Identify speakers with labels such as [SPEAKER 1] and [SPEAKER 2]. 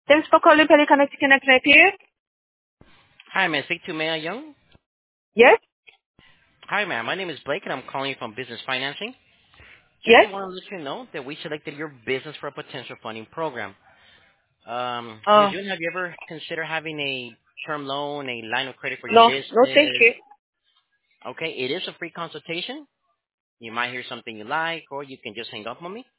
[SPEAKER 1] Thanks for calling Pelican Connect here.
[SPEAKER 2] Hi, may I speak to Maya Young?
[SPEAKER 1] Yes,
[SPEAKER 2] Hi, ma'am. My name is Blake, and I'm calling you from Business Financing. Just
[SPEAKER 1] yes.
[SPEAKER 2] want to let you know that we selected your business for a potential funding program. Ms.
[SPEAKER 1] Oh,
[SPEAKER 2] Young, have you ever considered having a term loan, a line of credit for your
[SPEAKER 1] no, no, thank
[SPEAKER 2] business?
[SPEAKER 1] you.
[SPEAKER 2] Okay, it is a free consultation. You might hear something you like, or you can just hang up on me.